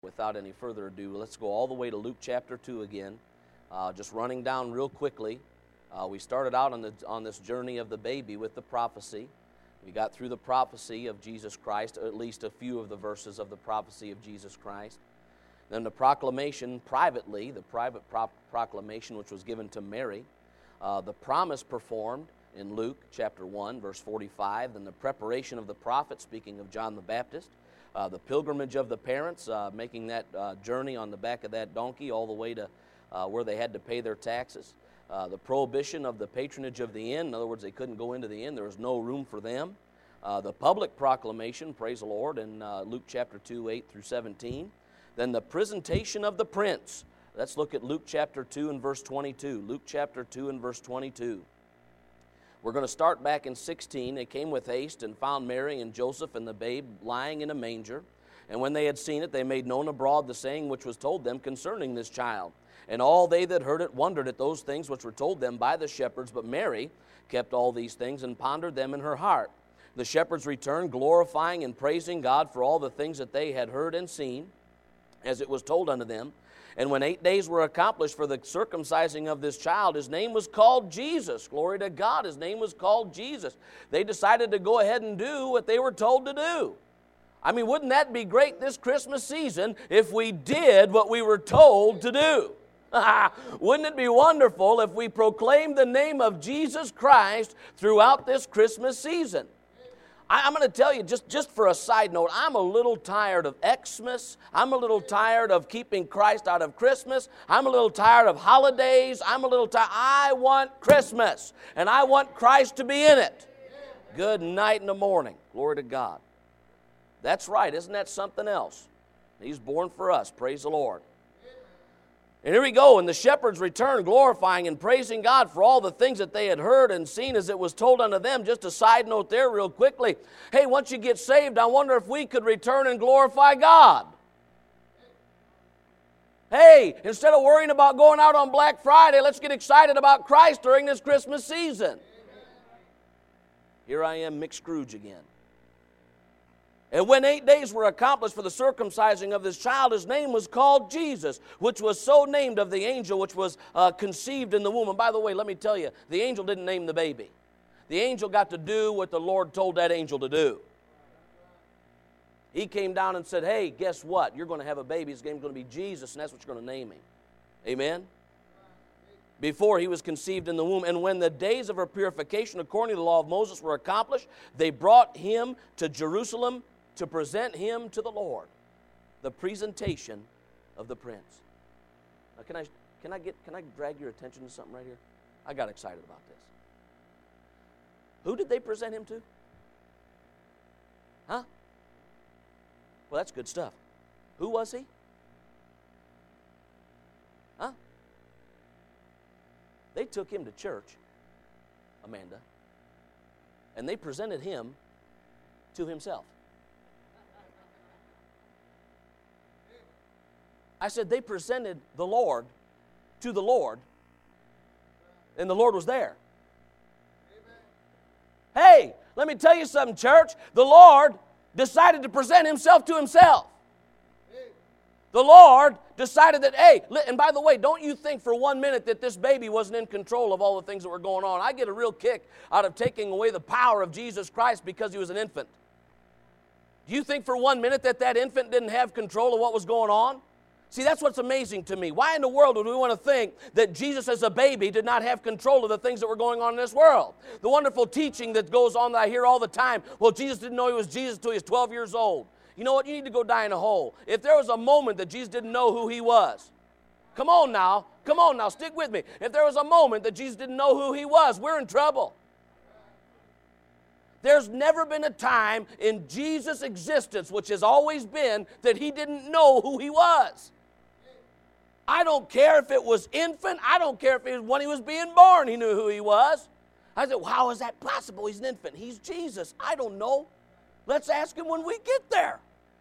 Without any further ado, let's go all the way to Luke chapter 2 again. Just running down real quickly. We started out on this journey of the baby with the prophecy. We got through the prophecy of Jesus Christ, or at least a few of the verses of the prophecy of Jesus Christ. Then the proclamation privately, the private proclamation which was given to Mary. The promise performed in Luke chapter 1, verse 45. Then the preparation of the prophet, speaking of John the Baptist. The pilgrimage of the parents, making that journey on the back of that donkey all the way to where they had to pay their taxes. The prohibition of the patronage of the inn. In other words, they couldn't go into the inn. There was no room for them. The public proclamation, praise the Lord, in Luke chapter 2, 8 through 17. Then the presentation of the prince. Let's look at Luke chapter 2 and verse 22. Luke chapter 2 and verse 22. We're going to start back in 16. They came with haste and found Mary and Joseph and the babe lying in a manger. And when they had seen it, they made known abroad the saying which was told them concerning this child. And all they that heard it wondered at those things which were told them by the shepherds. But Mary kept all these things and pondered them in her heart. The shepherds returned, glorifying and praising God for all the things that they had heard and seen, as it was told unto them. And when 8 days were accomplished for the circumcising of this child, his name was called Jesus. Glory to God, his name was called Jesus. They decided to go ahead and do what they were told to do. I mean, wouldn't that be great this Christmas season if we did what we were told to do? Wouldn't it be wonderful if we proclaimed the name of Jesus Christ throughout this Christmas season? I'm going to tell you, just for a side note, I'm a little tired of Xmas. I'm a little tired of keeping Christ out of Christmas. I'm a little tired of holidays. I'm a little tired. I want Christmas, and I want Christ to be in it. Good night in the morning. Glory to God. That's right. Isn't that something else? He's born for us. Praise the Lord. And here we go, and the shepherds returned, glorifying and praising God for all the things that they had heard and seen as it was told unto them. Just a side note there real quickly. Hey, once you get saved, I wonder if we could return and glorify God. Hey, instead of worrying about going out on Black Friday, let's get excited about Christ during this Christmas season. Here I am, Mick Scrooge again. And when 8 days were accomplished for the circumcising of this child, his name was called Jesus, which was so named of the angel which was conceived in the womb. And by the way, let me tell you, the angel didn't name the baby. The angel got to do what the Lord told that angel to do. He came down and said, hey, guess what? You're going to have a baby. His name's going to be Jesus, and that's what you're going to name him. Amen? Before he was conceived in the womb. And when the days of her purification, according to the law of Moses, were accomplished, they brought him to Jerusalem to present him to the Lord. The presentation of the prince. Now, can I drag your attention to something right here? I got excited about this. Who did they present him to? Huh? Well, that's good stuff. Who was he? Huh? They took him to church, Amanda, and they presented him to himself. I said they presented the Lord to the Lord, and the Lord was there. Amen. Hey, let me tell you something, church. The Lord decided to present himself to himself. The Lord decided that, hey, and by the way, don't you think for 1 minute that this baby wasn't in control of all the things that were going on. I get a real kick out of taking away the power of Jesus Christ because he was an infant. Do you think for 1 minute that infant didn't have control of what was going on? See, that's what's amazing to me. Why in the world would we want to think that Jesus as a baby did not have control of the things that were going on in this world? The wonderful teaching that goes on that I hear all the time, well, Jesus didn't know he was Jesus until he was 12 years old. You know what? You need to go die in a hole. If there was a moment that Jesus didn't know who he was, come on now, stick with me. If there was a moment that Jesus didn't know who he was, we're in trouble. There's never been a time in Jesus' existence, which has always been, that he didn't know who he was. I don't care if it was infant. I don't care if it was when he was being born, he knew who he was. I said, well, how is that possible? He's an infant. He's Jesus. I don't know. Let's ask him when we get there.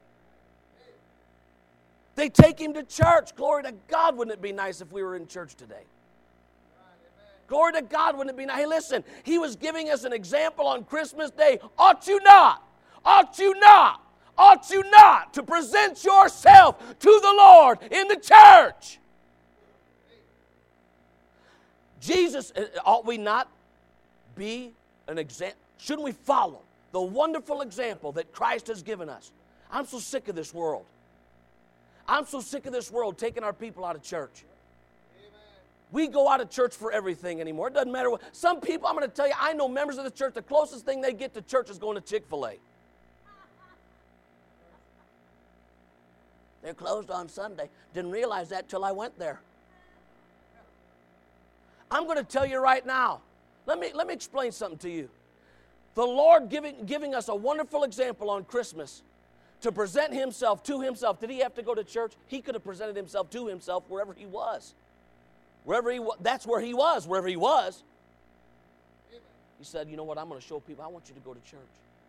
They take him to church. Glory to God. Wouldn't it be nice if we were in church today? Glory to God. Wouldn't it be nice? Hey, listen, he was giving us an example on Christmas Day. Ought you not? Ought you not? ought you not to present yourself to the Lord in the church? Jesus, ought we not be an example? Shouldn't we follow the wonderful example that Christ has given us? I'm so sick of this world. I'm so sick of this world taking our people out of church. We go out of church for everything anymore. It doesn't matter what. Some people, I'm going to tell you, I know members of the church, the closest thing they get to church is going to Chick-fil-A. They're closed on Sunday. Didn't realize that till I went there. I'm going to tell you right now. Let me explain something to you. The Lord giving us a wonderful example on Christmas to present himself to himself. Did he have to go to church? He could have presented himself to himself wherever he was. That's where he was, wherever he was. He said, you know what, I'm going to show people, I want you to go to church.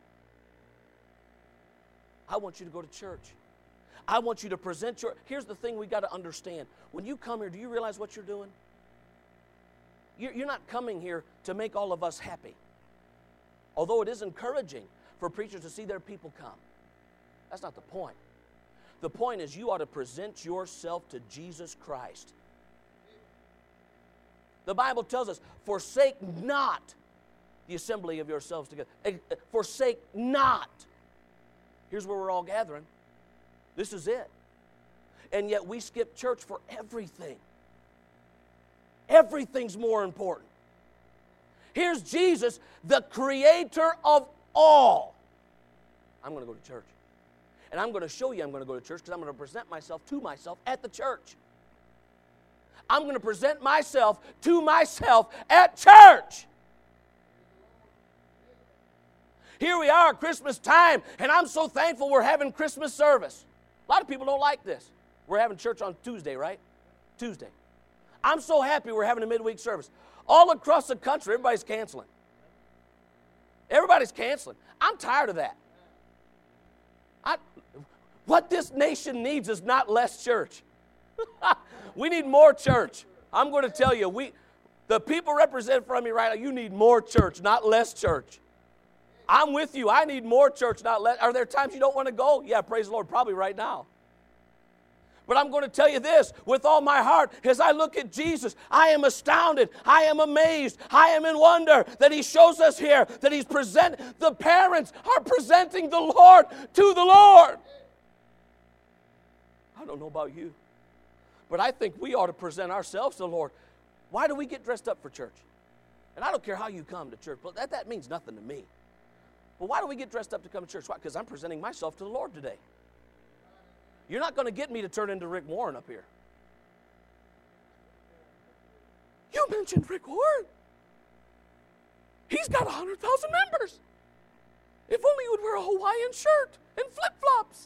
I want you to go to church. I want you to present here's the thing we got to understand. When you come here, do you realize what you're doing? You're not coming here to make all of us happy. Although it is encouraging for preachers to see their people come. That's not the point. The point is you ought to present yourself to Jesus Christ. The Bible tells us, forsake not the assembly of yourselves together. Forsake not. Here's where we're all gathering. This is it. And yet we skip church for everything. Everything's more important. Here's Jesus, the creator of all. I'm going to go to church. And I'm going to show you I'm going to go to church because I'm going to present myself to myself at the church. I'm going to present myself to myself at church. Here we are, Christmas time, and I'm so thankful we're having Christmas service. A lot of people don't like this. We're having church on Tuesday, right? Tuesday. I'm so happy we're having a midweek service. All across the country, everybody's canceling. Everybody's canceling. I'm tired of that. What this nation needs is not less church. We need more church. I'm going to tell you, the people represented from me right now, you need more church, not less church. I'm with you. I need more church, not less. Are there times you don't want to go? Yeah, praise the Lord, probably right now. But I'm going to tell you this with all my heart. As I look at Jesus, I am astounded. I am amazed. I am in wonder that he shows us here that the parents are presenting the Lord to the Lord. I don't know about you, but I think we ought to present ourselves to the Lord. Why do we get dressed up for church? And I don't care how you come to church, but that means nothing to me. But why do we get dressed up to come to church? Why? Because I'm presenting myself to the Lord today. You're not going to get me to turn into Rick Warren up here. You mentioned Rick Warren. He's got 100,000 members. If only you would wear a Hawaiian shirt and flip-flops.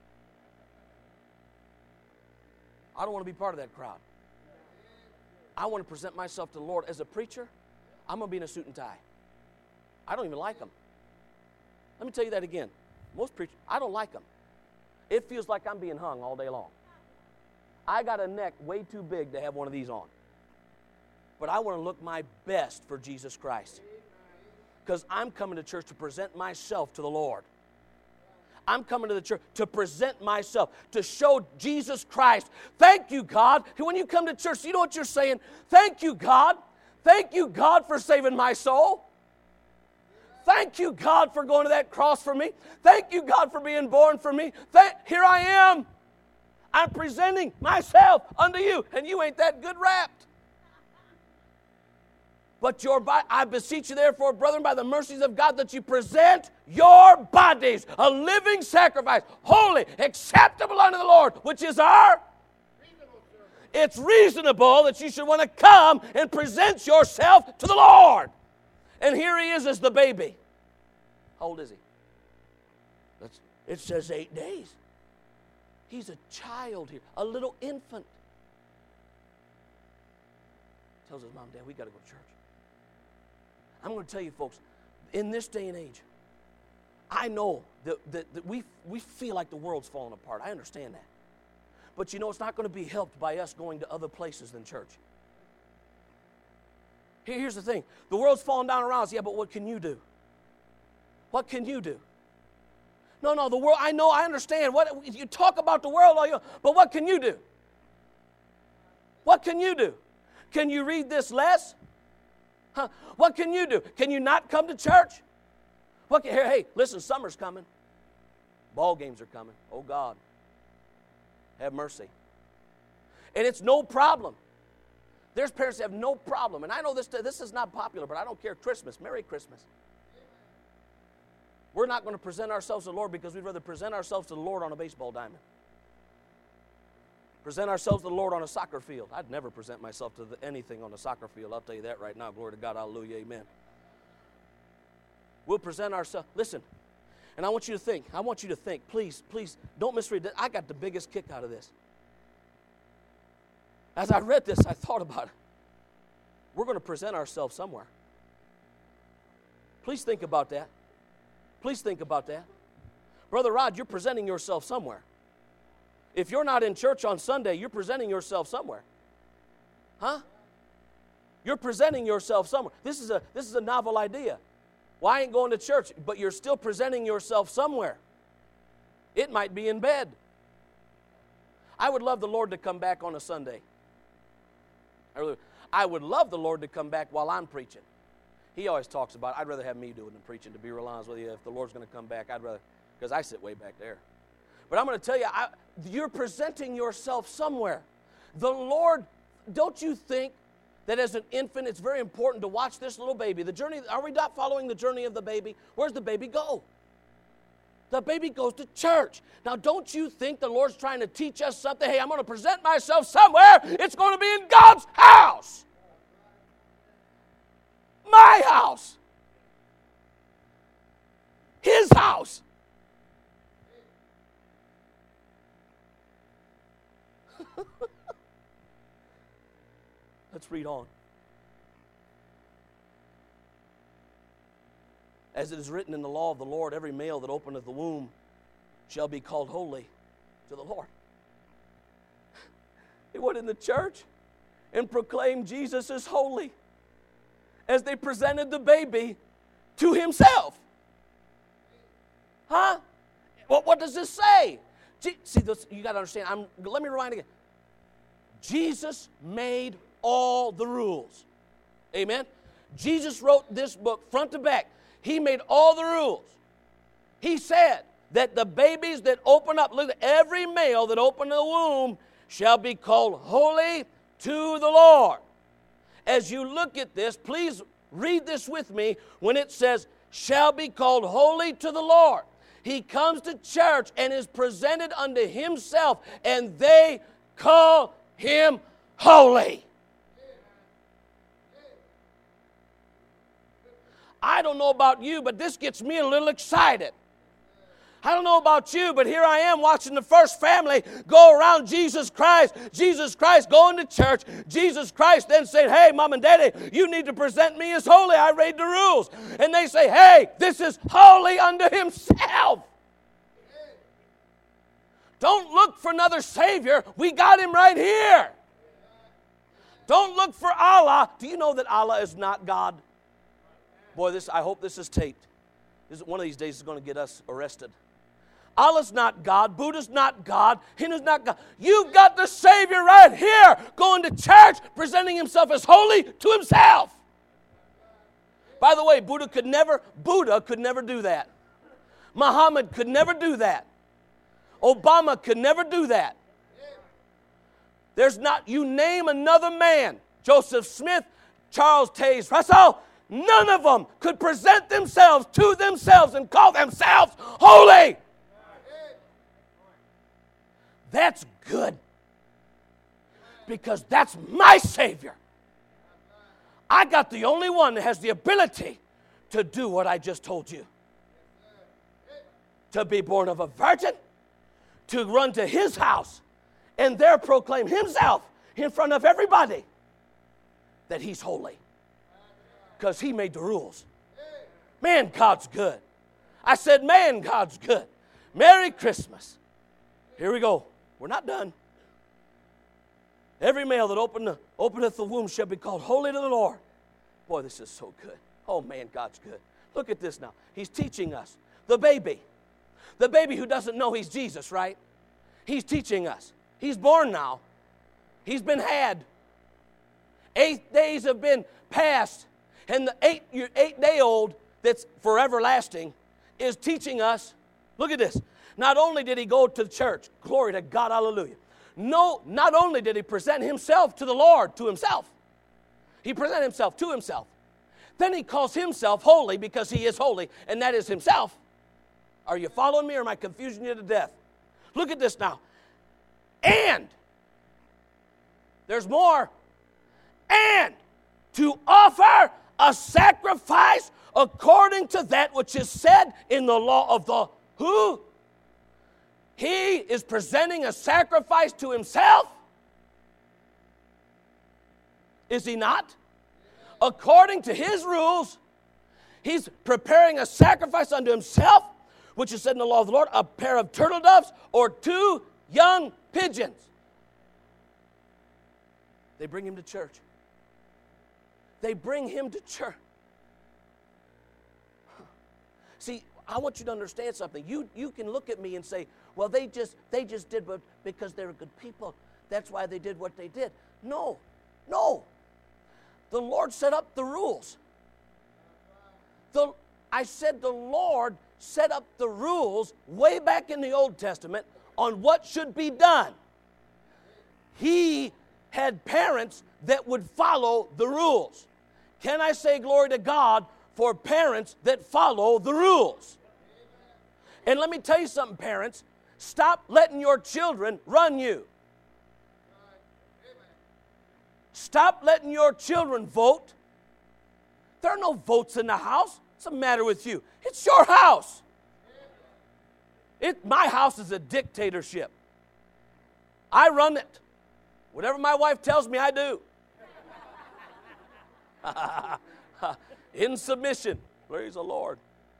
I don't want to be part of that crowd. I want to present myself to the Lord. As a preacher, I'm going to be in a suit and tie. I don't even like them. Let me tell you that again. Most preachers, I don't like them. It feels like I'm being hung all day long. I got a neck way too big to have one of these on. But I want to look my best for Jesus Christ. Because I'm coming to church to present myself to the Lord. I'm coming to the church to present myself, to show Jesus Christ. Thank you, God. When you come to church, you know what you're saying? Thank you, God. Thank you, God, for saving my soul. Thank you, God, for going to that cross for me. Thank you, God, for being born for me. Here I am. I'm presenting myself unto you, and you ain't that good wrapped. But I beseech you, therefore, brethren, by the mercies of God, that you present your bodies a living sacrifice, holy, acceptable unto the Lord, which is our reasonable service. It's reasonable that you should want to come and present yourself to the Lord. And here he is as the baby. How old is he? It says 8 days. He's a child here, a little infant. Tells his mom, Dad, we got to go to church. I'm going to tell you, folks, in this day and age, I know that we feel like the world's falling apart. I understand that. But you know, it's not going to be helped by us going to other places than church. Here's the thing. The world's falling down around us. Yeah, but what can you do? What can you do? No, the world, I know, I understand. What you talk about the world, but what can you do? What can you do? Can you read this less? Huh? What can you do? Can you not come to church? Hey, listen, summer's coming. Ball games are coming. Oh, God. Have mercy. And it's no problem. There's parents that have no problem. And I know this is not popular, but I don't care. Christmas. Merry Christmas. We're not going to present ourselves to the Lord because we'd rather present ourselves to the Lord on a baseball diamond. Present ourselves to the Lord on a soccer field. I'd never present myself to anything on a soccer field. I'll tell you that right now. Glory to God. Hallelujah. Amen. We'll present ourselves. Listen, and I want you to think. Please, don't misread that. I got the biggest kick out of this. As I read this, I thought about it. We're going to present ourselves somewhere. Please think about that. Please think about that. Brother Rod, you're presenting yourself somewhere. If you're not in church on Sunday, you're presenting yourself somewhere. Huh? You're presenting yourself somewhere. This is a novel idea. Well, I ain't going to church, but you're still presenting yourself somewhere. It might be in bed. I would love the Lord to come back on a Sunday. I would love the Lord to come back while I'm preaching. He always talks about, I'd rather have me doing than preaching, to be real honest with you. If the Lord's going to come back, I'd rather, because I sit way back there. But I'm going to tell you, you're presenting yourself somewhere. The Lord, don't you think that as an infant, it's very important to watch this little baby? The journey, are we not following the journey of the baby? Where's the baby go? The baby goes to church. Now, don't you think the Lord's trying to teach us something? Hey, I'm going to present myself somewhere. It's going to be in God's house. My house. His house. Let's read on. As it is written in the law of the Lord, every male that openeth the womb shall be called holy to the Lord. They went in the church and proclaimed Jesus is holy as they presented the baby to himself. Huh? Well, what does this say? See, this, you got to understand. Let me rewind again. Jesus made all the rules. Amen? Jesus wrote this book front to back. He made all the rules. He said that the babies that open up, look, every male that opened the womb shall be called holy to the Lord. As you look at this, please read this with me when it says, shall be called holy to the Lord. He comes to church and is presented unto himself, and they call him holy. I don't know about you, but this gets me a little excited. I don't know about you, but here I am watching the first family go around Jesus Christ going to church. Jesus Christ then said, hey, Mom and Daddy, you need to present me as holy. I read the rules. And they say, hey, this is holy unto himself. Don't look for another Savior. We got him right here. Don't look for Allah. Do you know that Allah is not God? Boy, I hope this is taped. One of these days is going to get us arrested. Allah's not God. Buddha's not God. Hindu's not God. You've got the Savior right here going to church, presenting himself as holy to himself. By the way, Buddha could never do that. Muhammad could never do that. Obama could never do that. You name another man, Joseph Smith, Charles Taze Russell, none of them could present themselves to themselves and call themselves holy. That's good, because that's my Savior. I got the only one that has the ability to do what I just told you. To be born of a virgin, to run to his house, and there proclaim himself in front of everybody that he's holy. Because he made the rules. Man, God's good. I said, man, God's good. Merry Christmas. Here we go. We're not done. Every male that openeth the womb shall be called holy to the Lord. Boy, this is so good. Oh, man, God's good. Look at this now. He's teaching us. The baby. The baby who doesn't know he's Jesus, right? He's teaching us. He's born now. He's been had. 8 days have been passed. And the 8-day-old that's forever lasting is teaching us. Look at this. Not only did he go to church. Glory to God, hallelujah. No, not only did he present himself to the Lord, to himself. He presented himself to himself. Then he calls himself holy because he is holy, and that is himself. Are you following me, or am I confusing you to death? Look at this now. And, there's more. And to offer a sacrifice according to that which is said in the law of the who? He is presenting a sacrifice to himself. Is he not? According to his rules, he's preparing a sacrifice unto himself, which is said in the law of the Lord, a pair of turtle doves or 2 young pigeons. They bring him to church. They bring him to church. See, I want you to understand something. You can look at me and say, well, they just did because they were good people. That's why they did what they did. No. The Lord set up the rules. I said the Lord set up the rules way back in the Old Testament on what should be done. He had parents that would follow the rules. Can I say glory to God for parents that follow the rules? And let me tell you something, parents. Stop letting your children run you. Stop letting your children vote. There are no votes in the house. What's the matter with you? It's your house. My house is a dictatorship. I run it. Whatever my wife tells me, I do. In submission. Praise the Lord.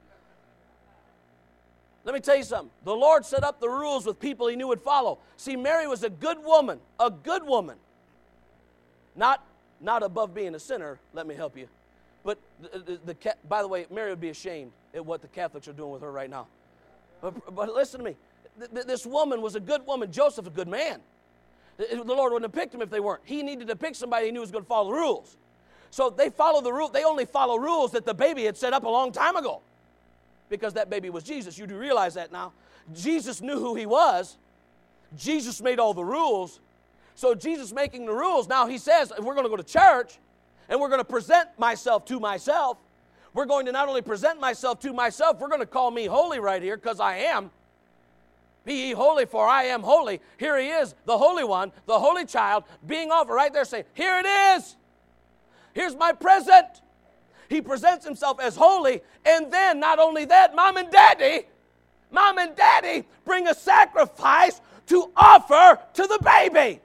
Let me tell you something. The Lord set up the rules with people he knew would follow. See, Mary was a good woman. A good woman. Not above being a sinner, let me help you. But, by the way, Mary would be ashamed at what the Catholics are doing with her right now. But listen to me. This woman was a good woman. Joseph, a good man. The Lord wouldn't have picked him if they weren't. He needed to pick somebody he knew was going to follow the rules. So they follow the rule. They only follow rules that the baby had set up a long time ago. Because that baby was Jesus. You do realize that now. Jesus knew who he was. Jesus made all the rules. So Jesus making the rules, now he says, we're going to go to church, and we're going to present myself to myself. We're going to not only present myself to myself, we're going to call me holy right here, because I am. Be ye holy, for I am holy. Here he is, the Holy One, the Holy Child, being offered right there, saying, here it is. Here's my present. He presents himself as holy, and then not only that, Mom and Daddy bring a sacrifice to offer to the baby.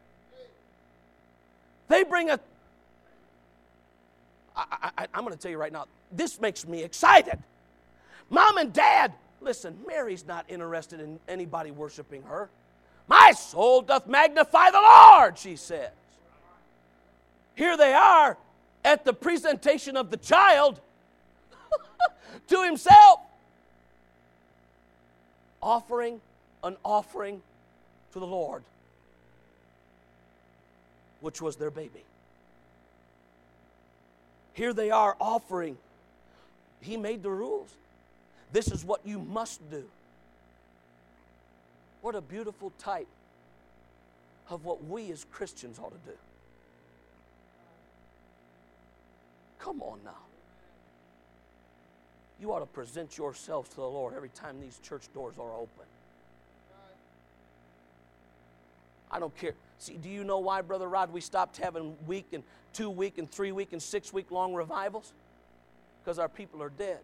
They bring I'm going to tell you right now, this makes me excited. Mom and Dad, listen, Mary's not interested in anybody worshiping her. My soul doth magnify the Lord, she says. Here they are at the presentation of the child to himself, offering an offering to the Lord, which was their baby. Here they are offering. He made the rules. This is what you must do. What a beautiful type of what we as Christians ought to do. Come on now. You ought to present yourselves to the Lord every time these church doors are open. I don't care. See, do you know why, Brother Rod, we stopped having week and 2 week and 3 week and 6 week long revivals? Because our people are dead.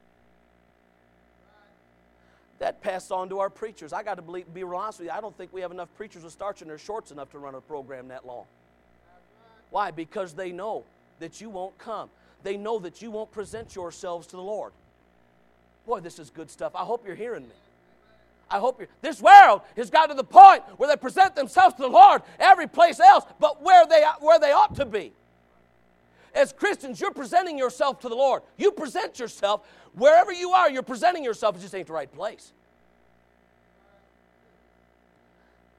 That passed on to our preachers. I got to be real honest with you. I don't think we have enough preachers with starch in their shorts enough to run a program that long. Why? Because they know that you won't come. They know that you won't present yourselves to the Lord. Boy, this is good stuff. I hope you're hearing me. I hope you're. This world has got to the point where they present themselves to the Lord every place else but where they ought to be. As Christians, you're presenting yourself to the Lord. You present yourself wherever you are. You're presenting yourself. It just ain't the right place.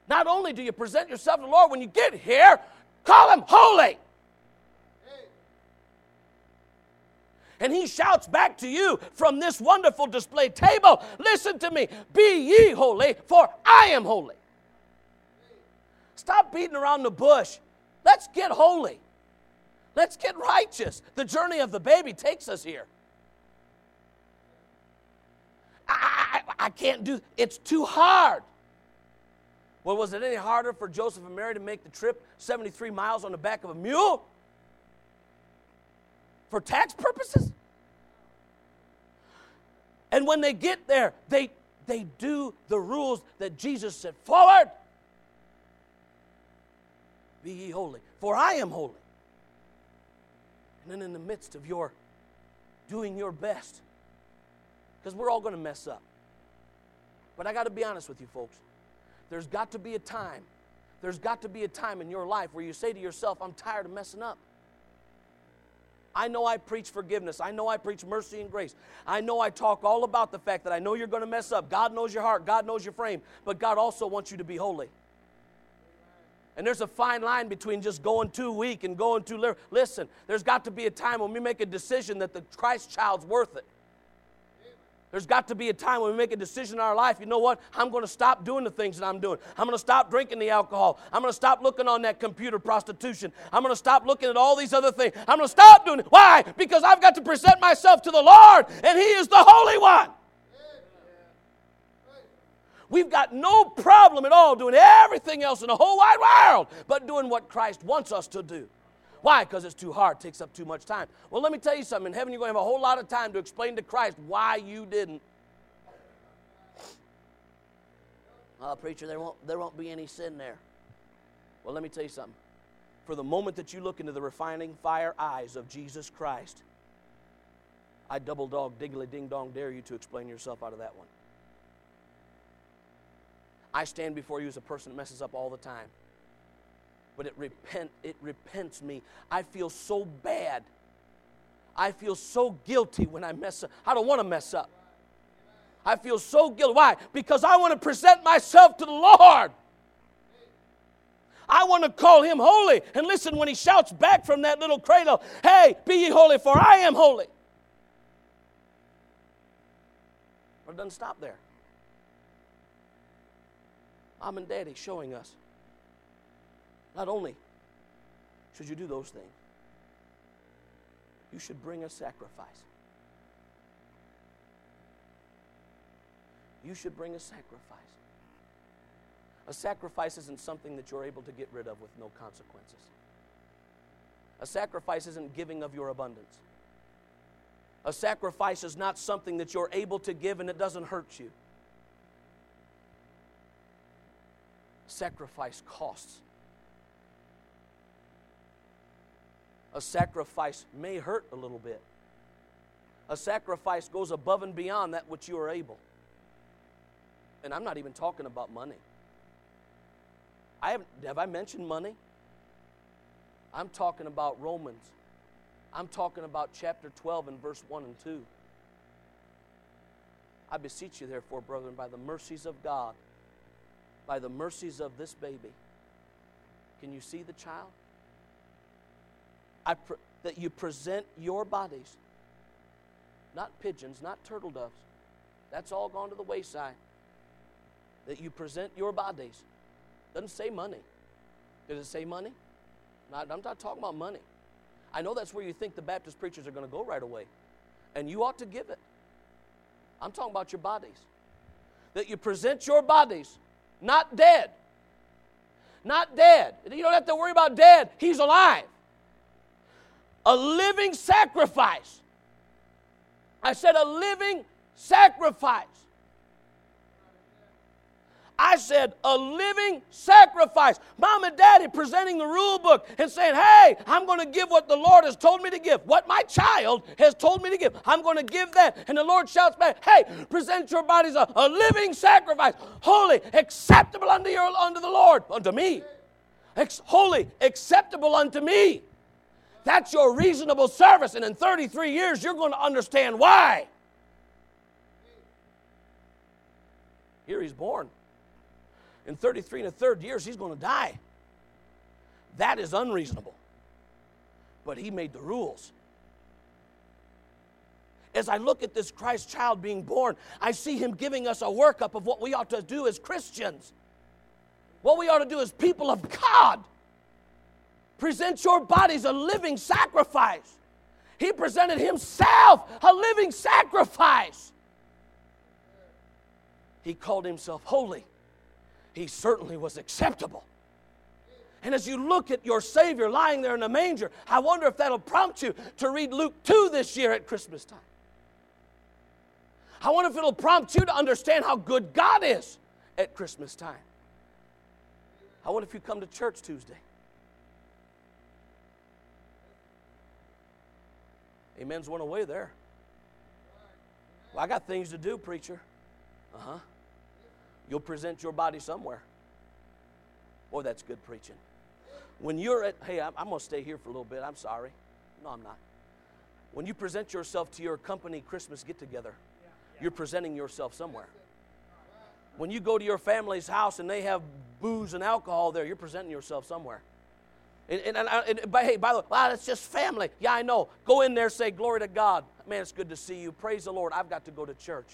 Not only do you present yourself to the Lord when you get here, call Him holy. And He shouts back to you from this wonderful display table, listen to me, be ye holy, for I am holy. Stop beating around the bush. Let's get holy. Let's get righteous. The journey of the baby takes us here. I can't do, it's too hard. Well, was it any harder for Joseph and Mary to make the trip 73 miles on the back of a mule? For tax purposes? And when they get there, they do the rules that Jesus set forward. Be ye holy, for I am holy. And then in the midst of your doing your best, because we're all going to mess up. But I got to be honest with you folks. There's got to be a time. There's got to be a time in your life where you say to yourself, I'm tired of messing up. I know I preach forgiveness. I know I preach mercy and grace. I know I talk all about the fact that I know you're going to mess up. God knows your heart. God knows your frame. But God also wants you to be holy. And there's a fine line between just going too weak and going too liberal. Listen, there's got to be a time when we make a decision that the Christ child's worth it. There's got to be a time when we make a decision in our life, you know what? I'm going to stop doing the things that I'm doing. I'm going to stop drinking the alcohol. I'm going to stop looking on that computer prostitution. I'm going to stop looking at all these other things. I'm going to stop doing it. Why? Because I've got to present myself to the Lord, and He is the Holy One. We've got no problem at all doing everything else in the whole wide world but doing what Christ wants us to do. Why? Because it's too hard, takes up too much time. Well, let me tell you something. In heaven, you're going to have a whole lot of time to explain to Christ why you didn't. Oh, preacher, there won't be any sin there. Well, let me tell you something. For the moment that you look into the refining fire eyes of Jesus Christ, I double dog, diggly ding dong dare you to explain yourself out of that one. I stand before you as a person that messes up all the time. But it repents me. I feel so bad. I feel so guilty when I mess up. I don't want to mess up. I feel so guilty. Why? Because I want to present myself to the Lord. I want to call Him holy. And listen, when He shouts back from that little cradle, hey, be ye holy, for I am holy. But it doesn't stop there. Mom and Daddy showing us. Not only should you do those things, you should bring a sacrifice. You should bring a sacrifice. A sacrifice isn't something that you're able to get rid of with no consequences. A sacrifice isn't giving of your abundance. A sacrifice is not something that you're able to give and it doesn't hurt you. Sacrifice costs. A sacrifice may hurt a little bit. A sacrifice goes above and beyond that which you are able. And I'm not even talking about money. Have I mentioned money? I'm talking about Romans. I'm talking about chapter 12 and verse 1 and 2. I beseech you, therefore, brethren, by the mercies of God, by the mercies of this baby. Can you see the child? That you present your bodies, not pigeons, not turtle doves. That's all gone to the wayside. That you present your bodies. Doesn't say money. Does it say money? I'm not talking about money. I know that's where you think the Baptist preachers are going to go right away. And you ought to give it. I'm talking about your bodies. That you present your bodies, not dead. Not dead. You don't have to worry about dead. He's alive. A living sacrifice. I said a living sacrifice. I said a living sacrifice. Mom and Daddy presenting the rule book and saying, hey, I'm going to give what the Lord has told me to give. What my child has told me to give. I'm going to give that. And the Lord shouts back, hey, present your bodies a living sacrifice. Holy, acceptable unto the Lord. Unto me. Holy, acceptable unto me. That's your reasonable service. And in 33 years, you're going to understand why. Here He's born. In 33 and a third years, he's going to die. That is unreasonable. But he made the rules. As I look at this Christ child being born, I see him giving us a workup of what we ought to do as Christians. What we ought to do as people of God. Present your bodies a living sacrifice. He presented himself a living sacrifice. He called himself holy. He certainly was acceptable. And as you look at your Savior lying there in a manger, I wonder if that'll prompt you to read Luke 2 this year at Christmas time. I wonder if it'll prompt you to understand how good God is at Christmas time. I wonder if you come to church Tuesday. Amen's went away there. Well, I got things to do, preacher. You'll present your body somewhere. Boy, that's good preaching. When you're at, hey, I'm going to stay here for a little bit. I'm sorry. No, I'm not. When you present yourself to your company Christmas get-together, you're presenting yourself somewhere. When you go to your family's house and they have booze and alcohol there, you're presenting yourself somewhere. But hey, by the way, wow, that's just family. Yeah, I know. Go in there, say, glory to God. Man, it's good to see you. Praise the Lord. I've got to go to church.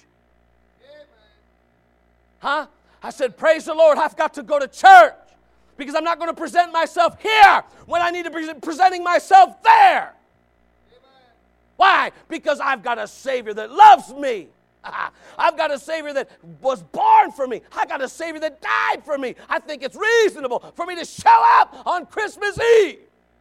Huh? I said, praise the Lord. I've got to go to church because I'm not going to present myself here when I need to be presenting myself there. Why? Because I've got a Savior that loves me. I've got a Savior that was born for me. I've got a Savior that died for me. I think it's reasonable for me to show up on Christmas Eve.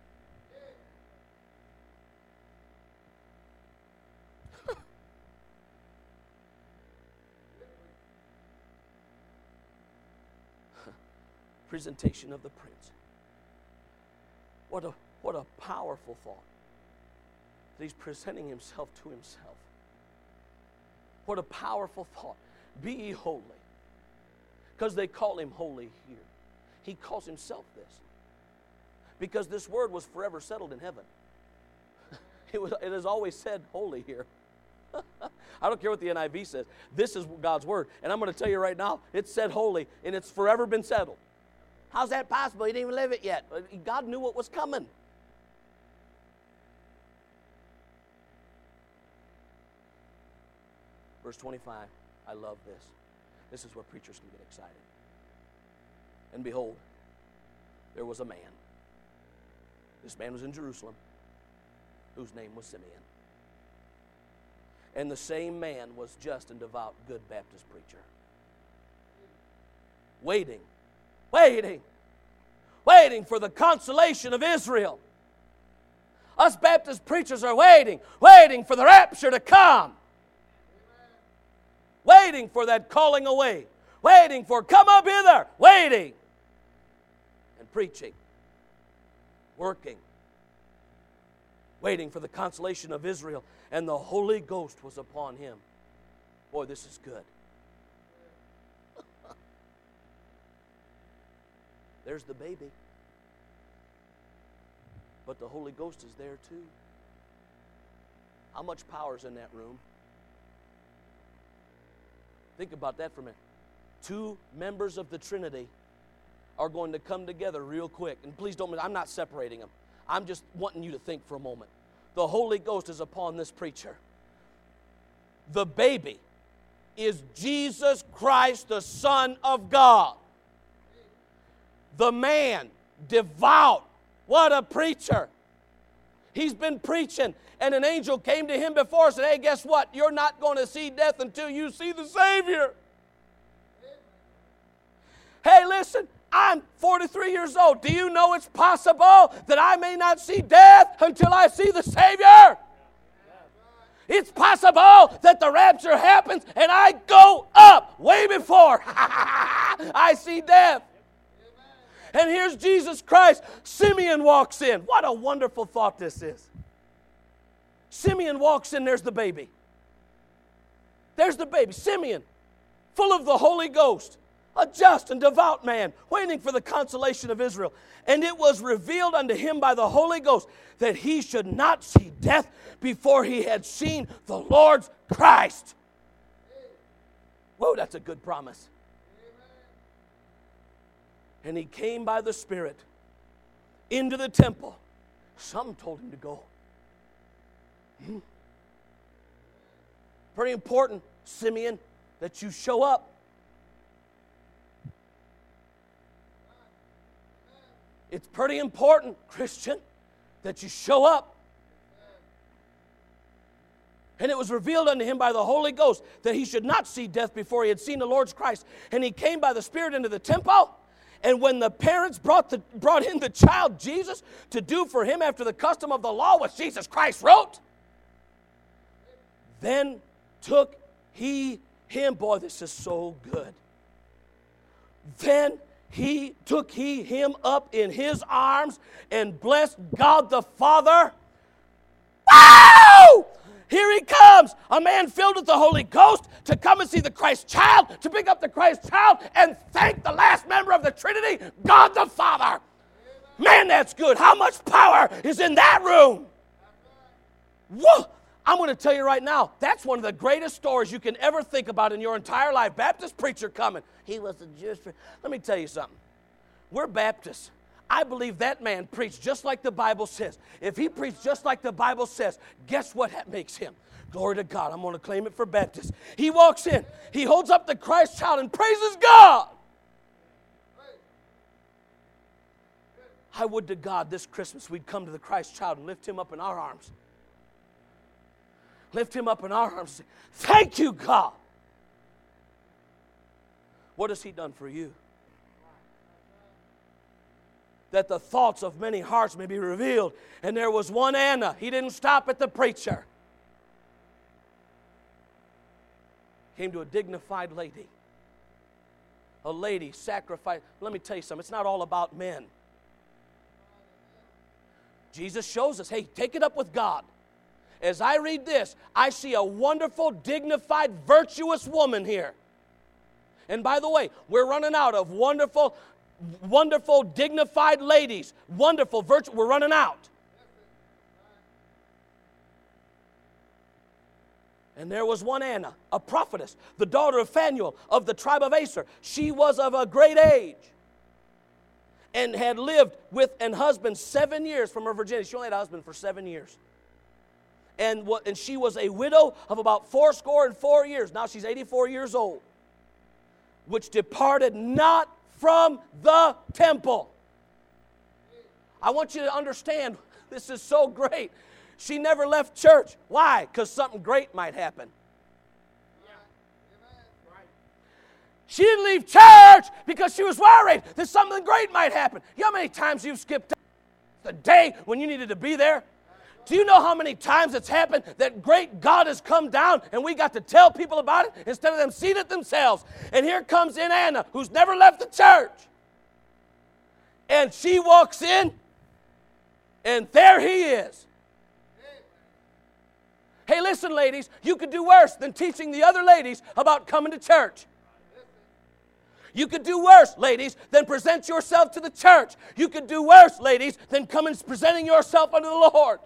Presentation of the Prince. What a powerful thought. That he's presenting himself to himself. What a powerful thought. Be ye holy. Because they call him holy here. He calls himself this. Because this word was forever settled in heaven. It has always said holy here. I don't care what the NIV says. This is God's word. And I'm going to tell you right now, it said holy, and it's forever been settled. How's that possible? He didn't even live it yet. God knew what was coming. Verse 25, I love this. This is where preachers can get excited. And behold, there was a man. This man was in Jerusalem, whose name was Simeon. And the same man was just and devout, good Baptist preacher. Waiting for the consolation of Israel. Us Baptist preachers are waiting for the rapture to come. Waiting for that calling away. Waiting for come up hither. Waiting. And preaching. Working. Waiting for the consolation of Israel. And the Holy Ghost was upon him. Boy, this is good. There's the baby. But the Holy Ghost is there too. How much power is in that room? Think about that for a minute. Two members of the Trinity are going to come together real quick. And please don't, I'm not separating them. I'm just wanting you to think for a moment. The Holy Ghost is upon this preacher. The baby is Jesus Christ, the Son of God. The man, devout. What a preacher. He's been preaching, and an angel came to him before and said, hey, guess what? You're not going to see death until you see the Savior. Hey, listen, I'm 43 years old. Do you know it's possible that I may not see death until I see the Savior? It's possible that the rapture happens and I go up way before I see death. And here's Jesus Christ. Simeon walks in. What a wonderful thought this is. Simeon walks in, there's the baby. There's the baby. Simeon, full of the Holy Ghost, a just and devout man, waiting for the consolation of Israel. And it was revealed unto him by the Holy Ghost that he should not see death before he had seen the Lord's Christ. Whoa, that's a good promise. And he came by the Spirit into the temple. Something told him to go. Pretty important, Simeon, that you show up. It's pretty important, Christian, that you show up. And it was revealed unto him by the Holy Ghost that he should not see death before he had seen the Lord's Christ. And he came by the Spirit into the temple. And when the parents brought in the child Jesus to do for him after the custom of the law, which Jesus Christ wrote, then took he him. Boy, this is so good. Then took he him up in his arms and blessed God the Father. Wow! Here he comes, a man filled with the Holy Ghost, to come and see the Christ child, to pick up the Christ child and thank the last member of the Trinity, God the Father. Man, that's good. How much power is in that room? Whoa! I'm going to tell you right now, that's one of the greatest stories you can ever think about in your entire life. Baptist preacher coming. He was a Jewish preacher. Let me tell you something. We're Baptists. I believe that man preached just like the Bible says. If he preached just like the Bible says, guess what that makes him? Glory to God. I'm going to claim it for Baptists. He walks in. He holds up the Christ child and praises God. I would to God this Christmas we'd come to the Christ child and lift him up in our arms. Lift him up in our arms and say, thank you, God. What has he done for you? That the thoughts of many hearts may be revealed. And there was one Anna. He didn't stop at the preacher. Came to a dignified lady. A lady sacrificed. Let me tell you something. It's not all about men. Jesus shows us, hey, take it up with God. As I read this, I see a wonderful, dignified, virtuous woman here. And by the way, we're running out of wonderful, dignified ladies. Wonderful, virtuous. We're running out. And there was one Anna, a prophetess, the daughter of Phanuel of the tribe of Aser. She was of a great age and had lived with an husband 7 years from her virginity. She only had a husband for 7 years. And she was a widow of about 84 years. Now she's 84 years old. Which departed not from the temple. I want you to understand, this is so great. She never left church. Why? Because something great might happen. She didn't leave church because she was worried that something great might happen. You know how many times you've skipped the day when you needed to be there? Do you know how many times it's happened that great God has come down and we got to tell people about it instead of them seeing it themselves? And here comes in Anna, who's never left the church. And she walks in, and there he is. Hey, listen, ladies, you could do worse than teaching the other ladies about coming to church. You could do worse, ladies, than present yourself to the church. You could do worse, ladies, than coming presenting yourself unto the Lord.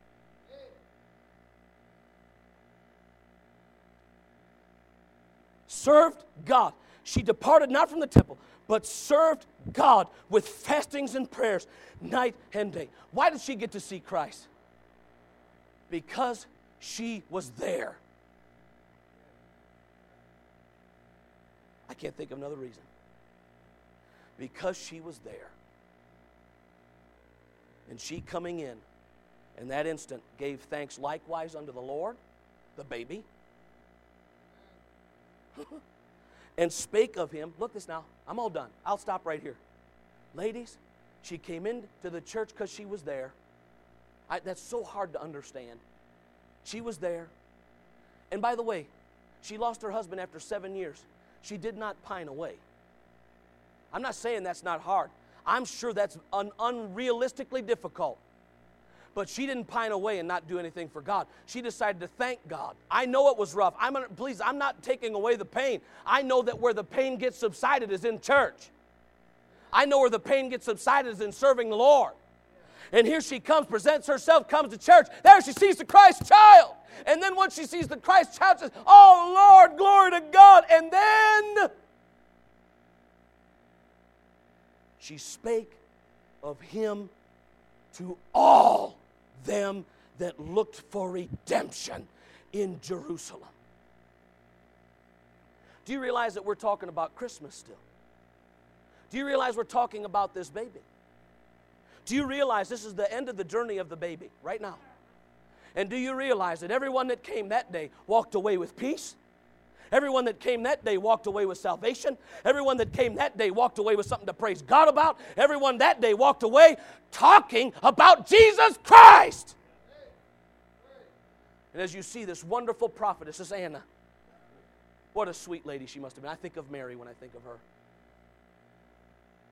Served God. She departed not from the temple, but served God with fastings and prayers night and day. Why did she get to see Christ? Because she was there. I can't think of another reason. Because she was there. And she coming in that instant gave thanks likewise unto the Lord, the baby, and spake of him. Look this now. I'm all done. I'll stop right here. Ladies, she came into the church because she was there. That's so hard to understand. She was there. And by the way, she lost her husband after 7 years. She did not pine away. I'm not saying that's not hard. I'm sure that's unrealistically difficult. But she didn't pine away and not do anything for God. She decided to thank God. I know it was rough. I'm not taking away the pain. I know that where the pain gets subsided is in church. I know where the pain gets subsided is in serving the Lord. And here she comes, presents herself, comes to church. There she sees the Christ child. And then once she sees the Christ child, she says, oh, Lord, glory to God. And then she spake of him to all them that looked for redemption in Jerusalem. Do you realize that we're talking about Christmas still? Do you realize we're talking about this baby? Do you realize this is the end of the journey of the baby right now? And do you realize that everyone that came that day walked away with peace? Everyone that came that day walked away with salvation. Everyone that came that day walked away with something to praise God about. Everyone that day walked away talking about Jesus Christ. And as you see this wonderful prophetess, this Anna, what a sweet lady she must have been. I think of Mary when I think of her.